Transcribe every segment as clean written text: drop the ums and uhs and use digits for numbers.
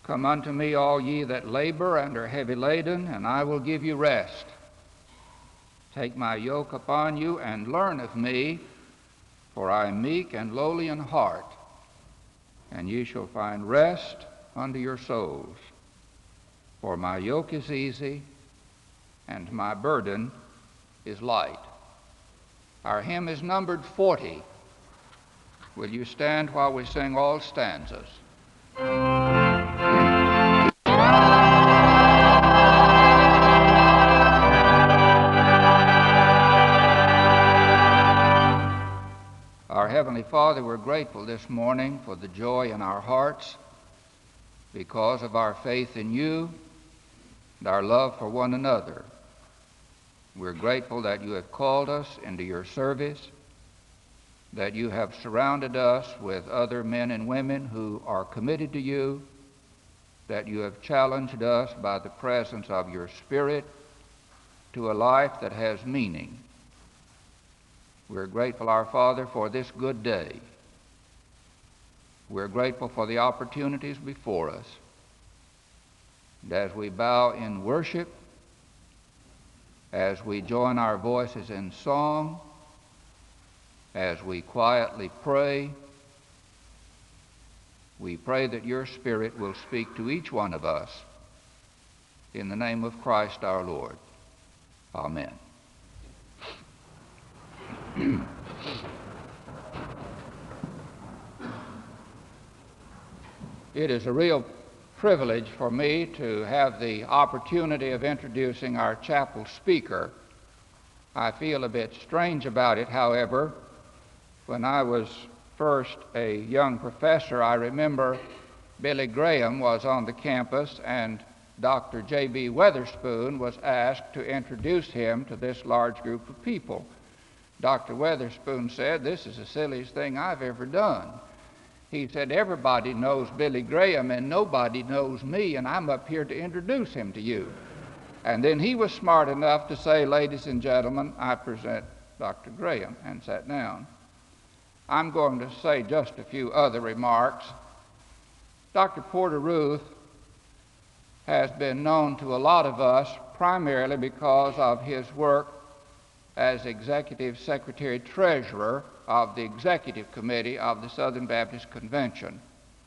Come unto me, all ye that labor and are heavy laden, and I will give you rest. Take my yoke upon you and learn of me, for I am meek and lowly in heart, and ye shall find rest unto your souls. For my yoke is easy, and my burden is light. Our hymn is numbered 40. Will you stand while we sing all stanzas? Our Heavenly Father, we're grateful this morning for the joy in our hearts because of our faith in you and our love for one another. We're grateful that you have called us into your service, that you have surrounded us with other men and women who are committed to you, that you have challenged us by the presence of your Spirit to a life that has meaning. We're grateful, our Father, for this good day. We're grateful for the opportunities before us. And as we bow in worship, as we join our voices in song, as we quietly pray, we pray that your Spirit will speak to each one of us. In the name of Christ our Lord. Amen. It is a real privilege for me to have the opportunity of introducing our chapel speaker. I feel a bit strange about it, however. When I was first a young professor, I remember Billy Graham was on the campus and Dr. J.B. Weatherspoon was asked to introduce him to this large group of people. Dr. Weatherspoon said, "This is the silliest thing I've ever done." He said, "Everybody knows Billy Graham and nobody knows me, and I'm up here to introduce him to you." And then he was smart enough to say, "Ladies and gentlemen, I present Dr. Graham," and sat down. I'm going to say just a few other remarks. Dr. Porter Ruth has been known to a lot of us primarily because of his work as Executive Secretary Treasurer of the Executive Committee of the Southern Baptist Convention.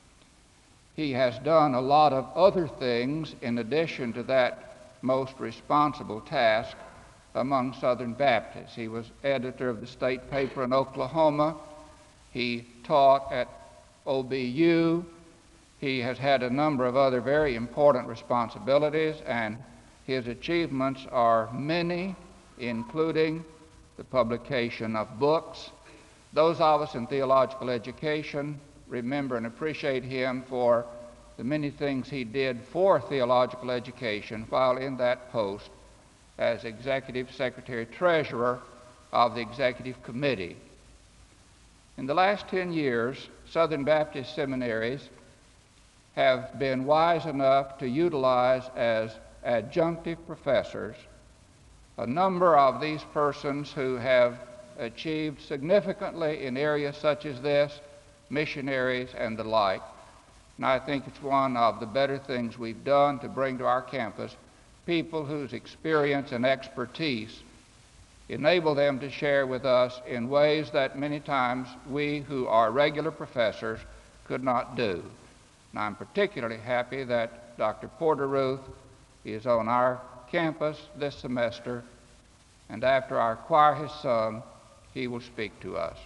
He has done a lot of other things in addition to that most responsible task among Southern Baptists. He was editor of the state paper in Oklahoma. He taught at OBU. He has had a number of other very important responsibilities, and his achievements are many, including the publication of books. Those of us in theological education remember and appreciate him for the many things he did for theological education while in that post as Executive Secretary Treasurer of the Executive Committee. In the last 10 years, Southern Baptist seminaries have been wise enough to utilize as adjunctive professors a number of these persons who have achieved significantly in areas such as this, missionaries and the like. And I think it's one of the better things we've done to bring to our campus people whose experience and expertise enable them to share with us in ways that many times we who are regular professors could not do. And I'm particularly happy that Dr. Porter Ruth is on our campus this semester, and after our choir has sung, he will speak to us.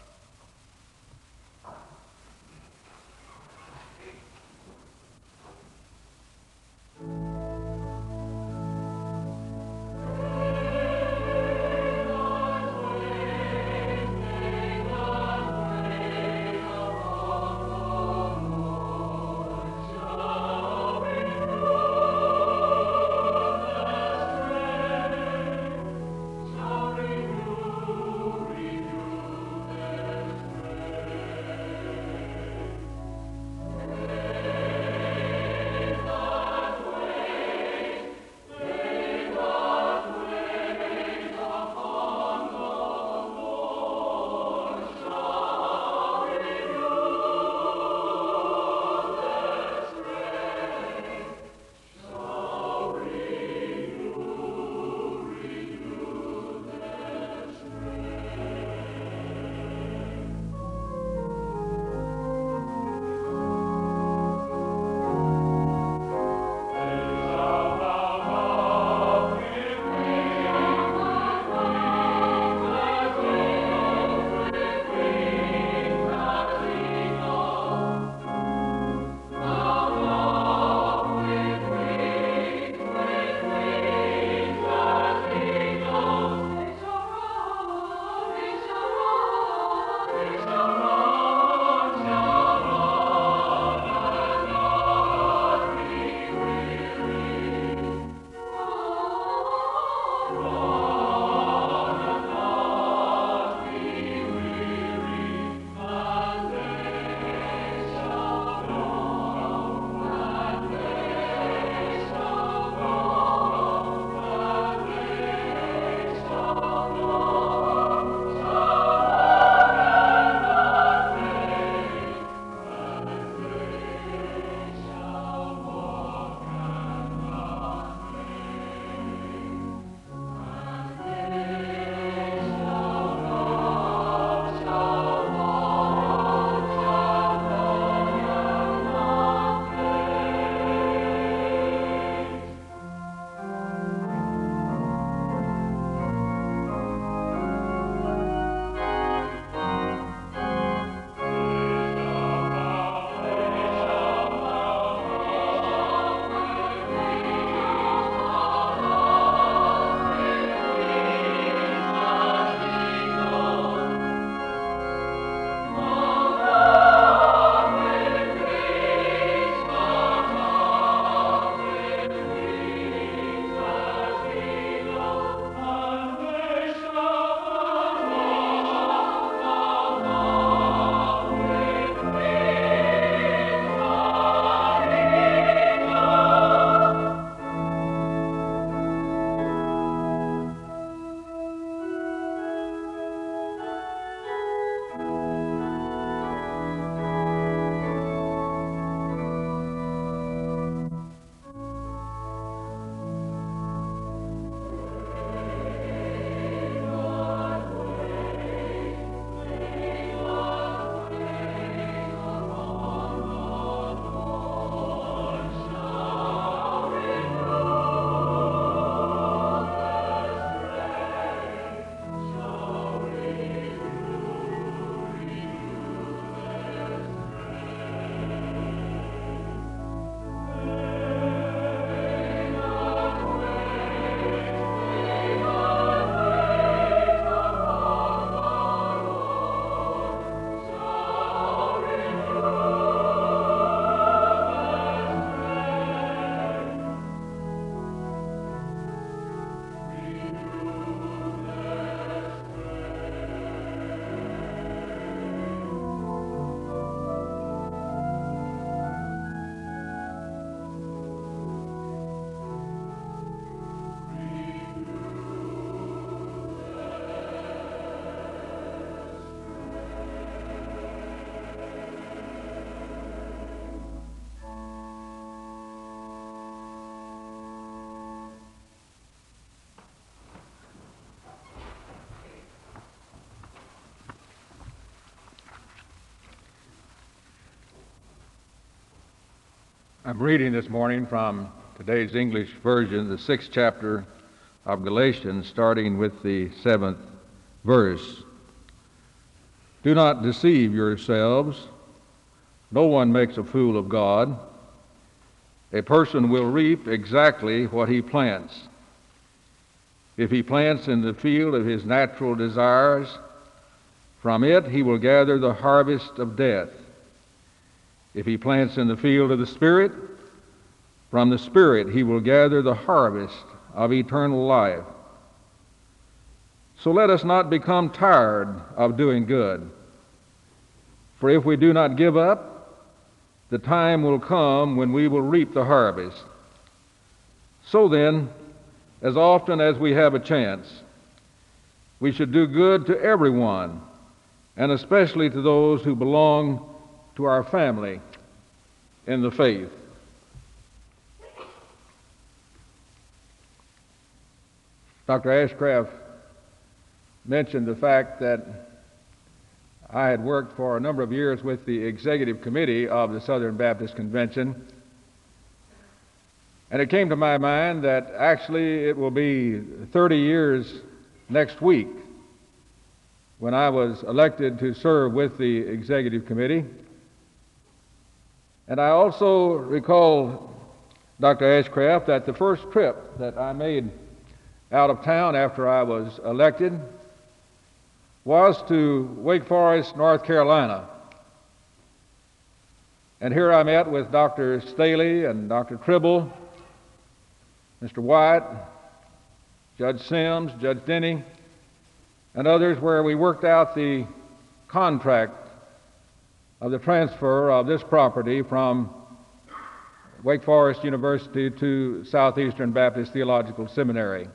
I'm reading this morning from today's English version, the 6th chapter of Galatians, starting with the 7th verse. Do not deceive yourselves. No one makes a fool of God. A person will reap exactly what he plants. If he plants in the field of his natural desires, from it he will gather the harvest of death. If he plants in the field of the Spirit, from the Spirit he will gather the harvest of eternal life. So let us not become tired of doing good. For if we do not give up, the time will come when we will reap the harvest. So then, as often as we have a chance, we should do good to everyone, and especially to those who belong to our family in the faith. Dr. Ashcraft mentioned the fact that I had worked for a number of years with the executive committee of the Southern Baptist Convention, and it came to my mind that actually it will be 30 years next week when I was elected to serve with the executive committee. And I also recall, Dr. Ashcraft, that the first trip that I made out of town after I was elected was to Wake Forest, North Carolina. And here I met with Dr. Staley and Dr. Tribble, Mr. White, Judge Sims, Judge Denny, and others, where we worked out the contract of the transfer of this property from Wake Forest University to Southeastern Baptist Theological Seminary.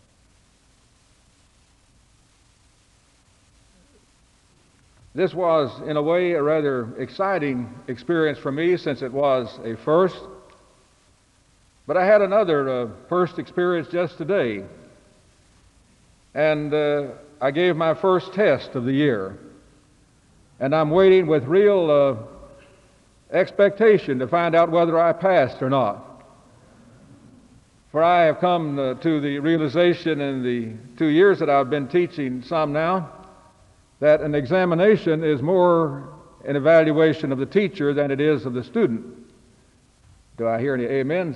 This was, in a way, a rather exciting experience for me, since it was a first. But I had another first experience just today. And I gave my first test of the year. And I'm waiting with real expectation to find out whether I passed or not. For I have come to the realization in the 2 years that I've been teaching some now, that an examination is more an evaluation of the teacher than it is of the student. Do I hear any amens?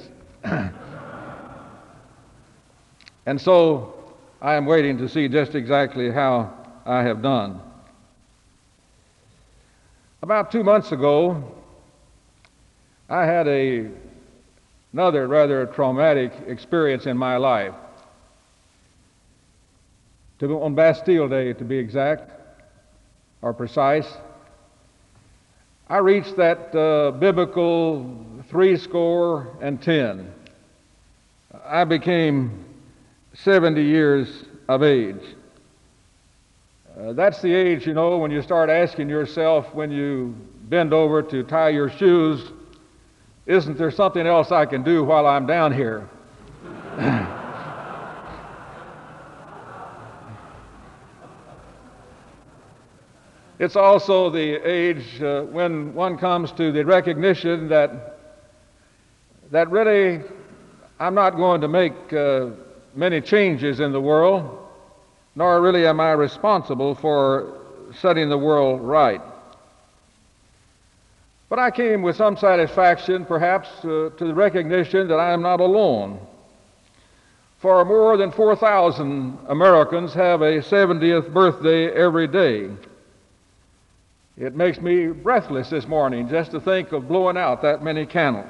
And so I am waiting to see just exactly how I have done. About 2 months ago, I had another rather traumatic experience in my life. On Bastille Day, to be exact, or precise, I reached that biblical 70. I became 70 years of age. That's the age, when you start asking yourself, when you bend over to tie your shoes, isn't there something else I can do while I'm down here? It's also the age when one comes to the recognition that really I'm not going to make many changes in the world, nor really am I responsible for setting the world right. But I came with some satisfaction, perhaps, to the recognition that I am not alone. For more than 4,000 Americans have a 70th birthday every day. It makes me breathless this morning just to think of blowing out that many candles.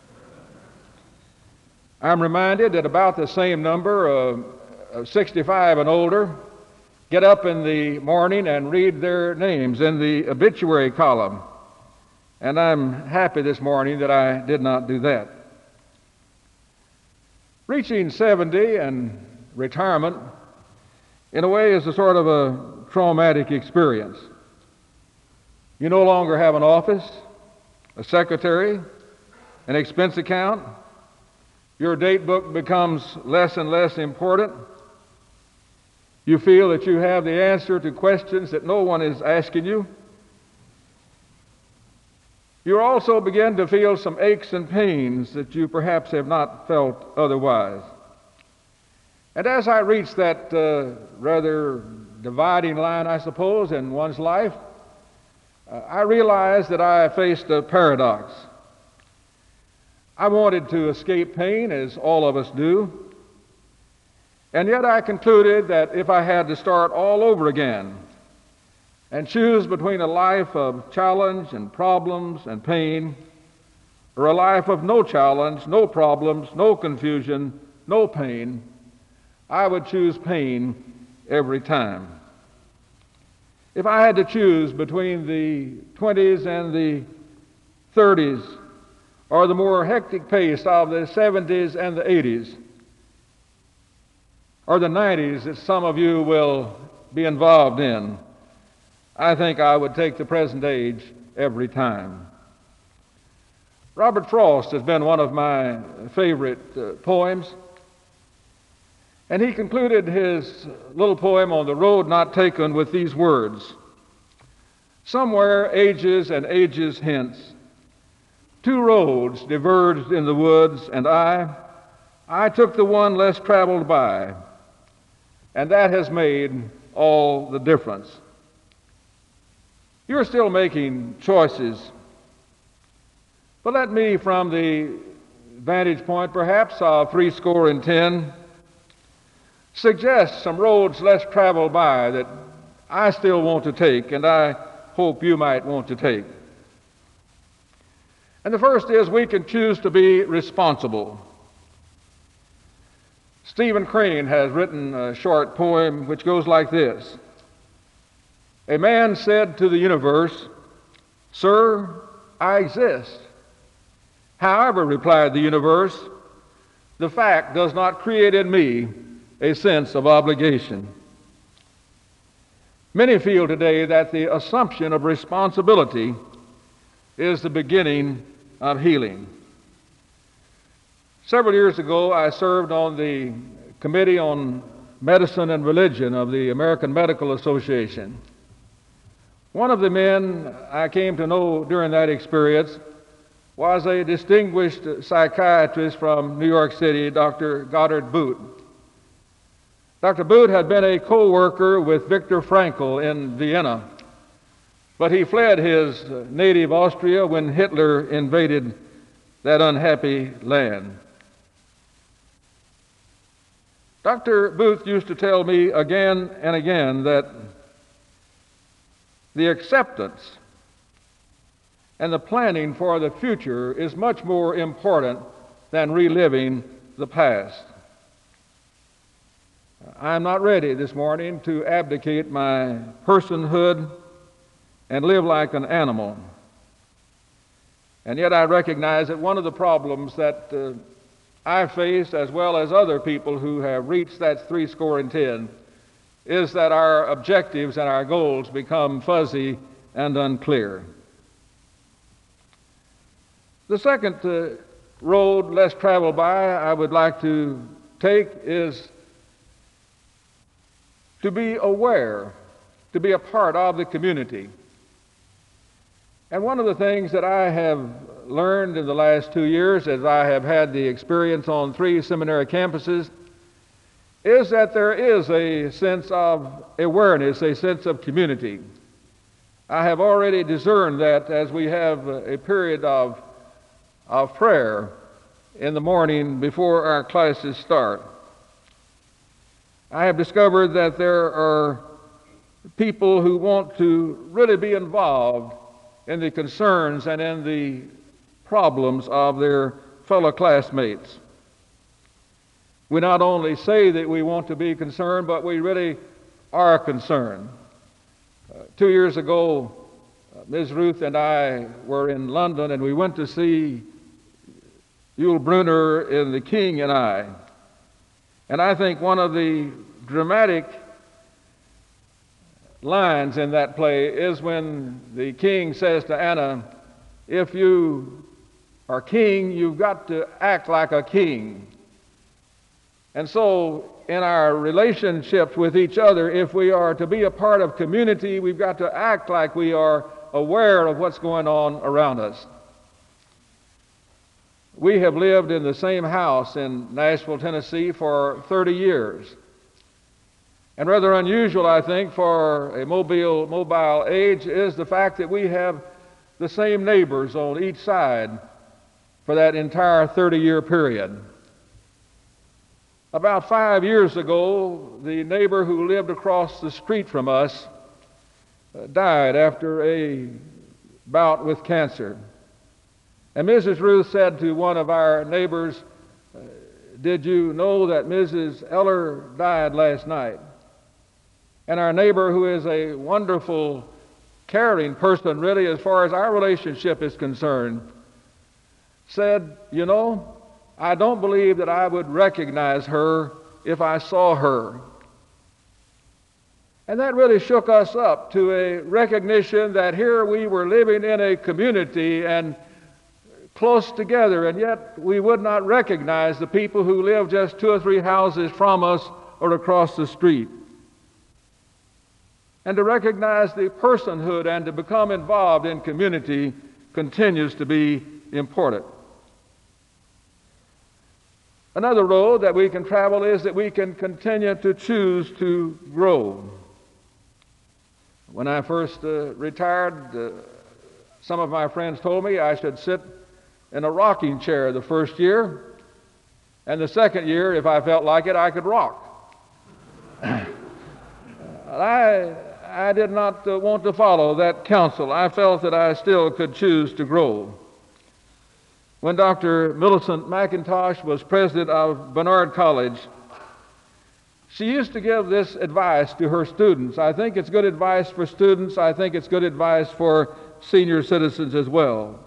I'm reminded that about the same number of 65 and older get up in the morning and read their names in the obituary column. And I'm happy this morning that I did not do that. Reaching 70 and retirement, in a way, is a sort of a traumatic experience. You no longer have an office, a secretary, an expense account. Your date book becomes less and less important. You feel that you have the answer to questions that no one is asking you. You also begin to feel some aches and pains that you perhaps have not felt otherwise. And as I reach that rather dividing line, I suppose, in one's life, I realized that I faced a paradox. I wanted to escape pain, as all of us do, and yet I concluded that if I had to start all over again and choose between a life of challenge and problems and pain, or a life of no challenge, no problems, no confusion, no pain, I would choose pain every time. If I had to choose between the 20s and the 30s, or the more hectic pace of the 70s and the 80s, or the 90s that some of you will be involved in, I think I would take the present age every time. Robert Frost has been one of my favorite poems, and he concluded his little poem on the road not taken with these words: "Somewhere ages and ages hence, two roads diverged in the woods, and I took the one less traveled by, and that has made all the difference." You're still making choices, but let me, from the vantage point perhaps of 70, suggest some roads less traveled by that I still want to take, and I hope you might want to take. And the first is we can choose to be responsible. Stephen Crane has written a short poem which goes like this: "A man said to the universe, 'Sir, I exist.' 'However,' replied the universe, 'the fact does not create in me a sense of obligation.'" Many feel today that the assumption of responsibility is the beginning of healing. Several years ago, I served on the Committee on Medicine and Religion of the American Medical Association. One of the men I came to know during that experience was a distinguished psychiatrist from New York City, Dr. Goddard Booth. Dr. Booth had been a co-worker with Viktor Frankl in Vienna, but he fled his native Austria when Hitler invaded that unhappy land. Dr. Booth used to tell me again and again that the acceptance and the planning for the future is much more important than reliving the past. I'm not ready this morning to abdicate my personhood and live like an animal. And yet I recognize that one of the problems that I face, as well as other people who have reached that 70, is that our objectives and our goals become fuzzy and unclear. The second road less traveled by I would like to take is to be aware, to be a part of the community. And one of the things that I have learned in the last 2 years, as I have had the experience on 3 seminary campuses, is that there is a sense of awareness, a sense of community. I have already discerned that as we have a period of prayer in the morning before our classes start. I have discovered that there are people who want to really be involved in the concerns and in the problems of their fellow classmates. We not only say that we want to be concerned, but we really are concerned. 2 years ago, Ms. Ruth and I were in London, and we went to see Yul Brynner in The King and I. And I think one of the dramatic lines in that play is when the king says to Anna, "If you are king, you've got to act like a king." And so in our relationships with each other, if we are to be a part of community, we've got to act like we are aware of what's going on around us. We have lived in the same house in Nashville, Tennessee for 30 years. And rather unusual, I think, for a mobile age is the fact that we have the same neighbors on each side for that entire 30-year period. About 5 years ago, the neighbor who lived across the street from us died after a bout with cancer. And Mrs. Ruth said to one of our neighbors, "Did you know that Mrs. Eller died last night?" And our neighbor, who is a wonderful, caring person, really, as far as our relationship is concerned, said, "You know, I don't believe that I would recognize her if I saw her." And that really shook us up to a recognition that here we were living in a community and close together, and yet we would not recognize the people who live just 2 or 3 houses from us or across the street. And to recognize the personhood and to become involved in community continues to be important. Another road that we can travel is that we can continue to choose to grow. When I first retired, some of my friends told me I should sit in a rocking chair the first year, and the second year, if I felt like it, I could rock. I did not want to follow that counsel. I felt that I still could choose to grow. When Dr. Millicent McIntosh was president of Barnard College, she used to give this advice to her students. I think it's good advice for students. I think it's good advice for senior citizens as well.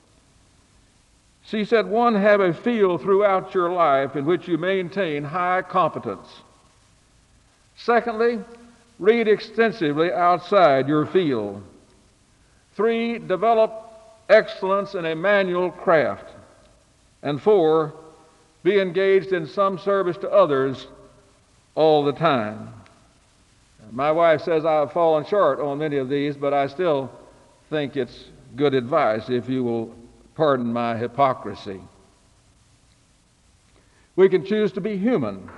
She said, "One, have a field throughout your life in which you maintain high competence. Secondly, read extensively outside your field. 3, develop excellence in a manual craft. And 4, be engaged in some service to others all the time." My wife says I've fallen short on many of these, but I still think it's good advice, if you will pardon my hypocrisy. We can choose to be human.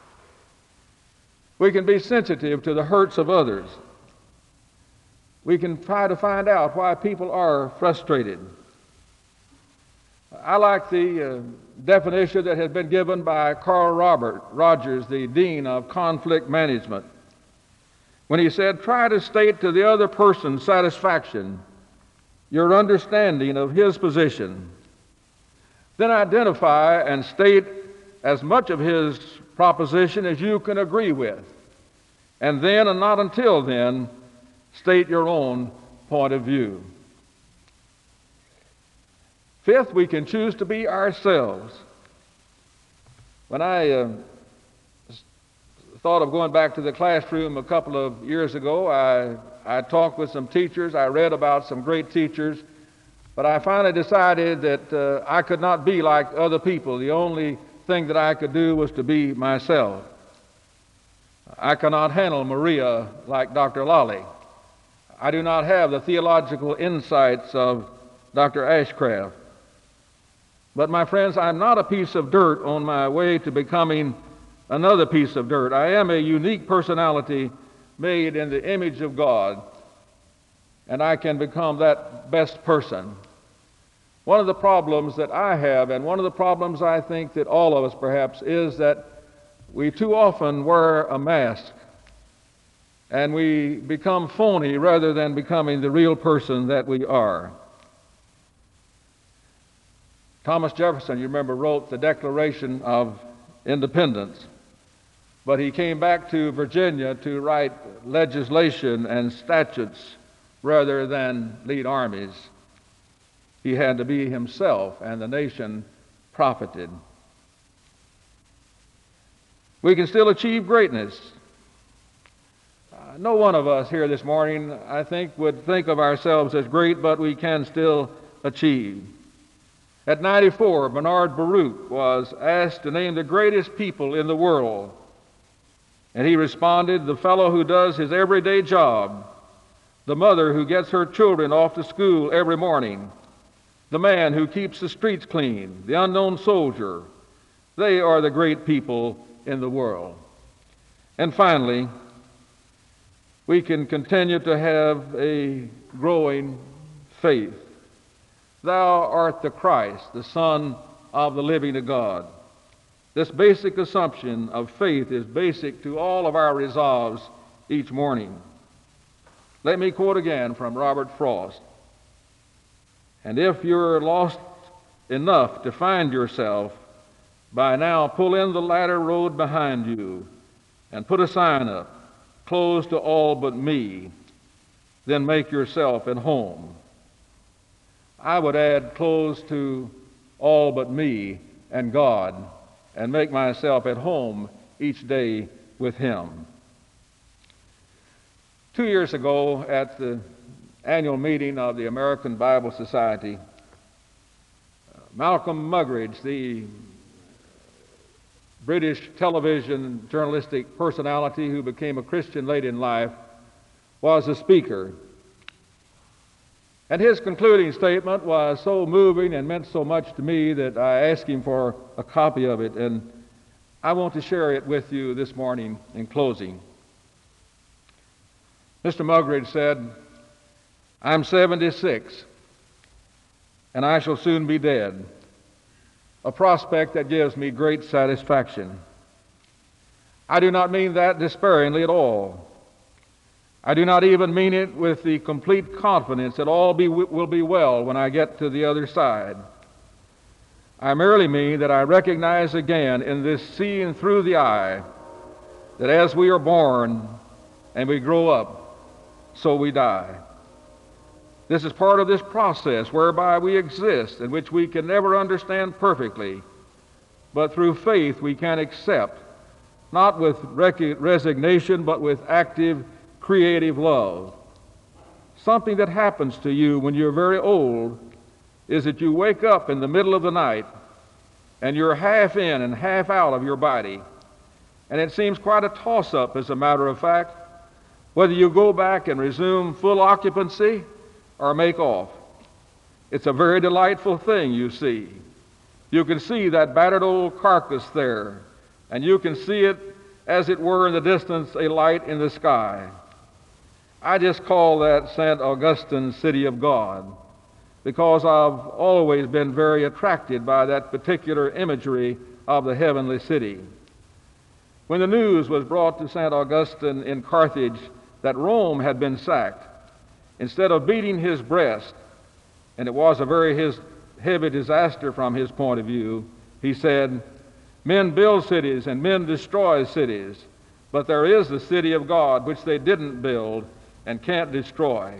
We can be sensitive to the hurts of others. We can try to find out why people are frustrated. I like the definition that has been given by Carl Rogers, the Dean of Conflict Management, when he said, "Try to state to the other person's satisfaction your understanding of his position. Then identify and state as much of his proposition as you can agree with. And then, and not until then, state your own point of view." 5th, we can choose to be ourselves. When I thought of going back to the classroom a couple of years ago, I talked with some teachers. I read about some great teachers. But I finally decided that I could not be like other people. The only thing that I could do was to be myself. I cannot handle Maria like Dr. Lolly. I do not have the theological insights of Dr. Ashcraft. But my friends, I'm not a piece of dirt on my way to becoming another piece of dirt. I am a unique personality made in the image of God, and I can become that best person. One of the problems that I have, and one of the problems I think that all of us perhaps, is that we too often wear a mask, and we become phony rather than becoming the real person that we are. Thomas Jefferson, you remember, wrote the Declaration of Independence, but he came back to Virginia to write legislation and statutes rather than lead armies. He had to be himself, and the nation profited. We can still achieve greatness. No one of us here this morning, I think, would think of ourselves as great, but we can still achieve. At 94, Bernard Baruch was asked to name the greatest people in the world. And he responded, "The fellow who does his everyday job, the mother who gets her children off to school every morning, the man who keeps the streets clean, the unknown soldier. They are the great people in the world. And finally, we can continue to have a growing faith. Thou art the Christ, the Son of the living God. This basic assumption of faith is basic to all of our resolves each morning. Let me quote again from Robert Frost. And if you're lost enough to find yourself, by now pull in the ladder road behind you and put a sign up, closed to all but me, then make yourself at home. I would add closed to all but me and God, and make myself at home each day with Him. 2 years ago, at the annual meeting of the American Bible Society, Malcolm Muggeridge, the British television journalistic personality who became a Christian late in life, was a speaker. And his concluding statement was so moving and meant so much to me that I asked him for a copy of it, and I want to share it with you this morning in closing. Mr. Muggeridge said, "I'm 76, and I shall soon be dead, a prospect that gives me great satisfaction. I do not mean that despairingly at all. I do not even mean it with the complete confidence that all will be well when I get to the other side. I merely mean that I recognize again in this seeing through the eye that as we are born and we grow up, so we die. This is part of this process whereby we exist, in which we can never understand perfectly, but through faith we can accept, not with resignation, but with active, creative love. Something that happens to you when you're very old is that you wake up in the middle of the night and you're half in and half out of your body. And it seems quite a toss-up, as a matter of fact, whether you go back and resume full occupancy or make off. It's a very delightful thing, you see. You can see that battered old carcass there, and you can see it, as it were, in the distance, a light in the sky. I just call that St. Augustine's City of God, because I've always been very attracted by that particular imagery of the heavenly city. When the news was brought to St. Augustine in Carthage that Rome had been sacked, instead of beating his breast, and it was a very heavy disaster from his point of view, he said, "Men build cities and men destroy cities, but there is the city of God which they didn't build and can't destroy."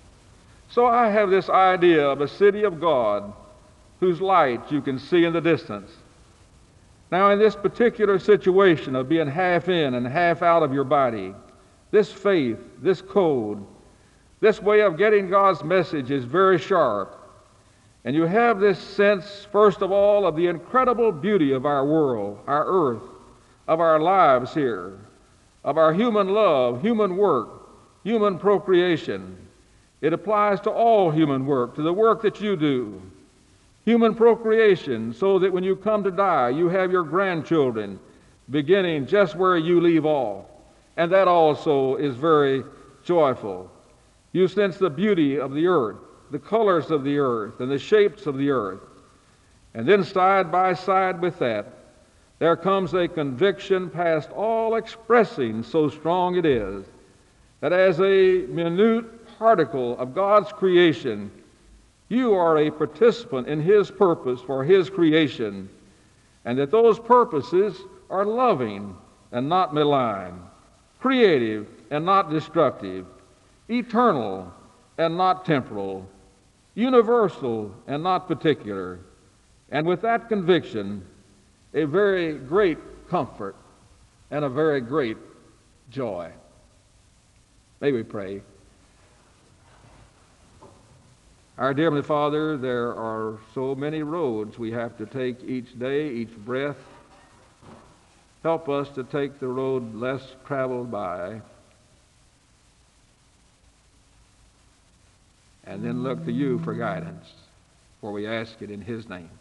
So I have this idea of a city of God whose light you can see in the distance. Now, in this particular situation of being half in and half out of your body, this faith, this code, this way of getting God's message is very sharp. And you have this sense, first of all, of the incredible beauty of our world, our earth, of our lives here, of our human love, human work, human procreation. It applies to all human work, to the work that you do. Human procreation, so that when you come to die, you have your grandchildren beginning just where you leave off. And that also is very joyful. You sense the beauty of the earth, the colors of the earth, and the shapes of the earth. And then side by side with that, there comes a conviction past all expressing, so strong it is, that as a minute particle of God's creation, you are a participant in His purpose for His creation, and that those purposes are loving and not malign, creative and not destructive, eternal and not temporal, universal and not particular. And with that conviction, a very great comfort and a very great joy. May we pray. Our dear Heavenly Father, there are so many roads we have to take each day, each breath. Help us to take the road less traveled by, and then look to you for guidance. for we ask it in his name.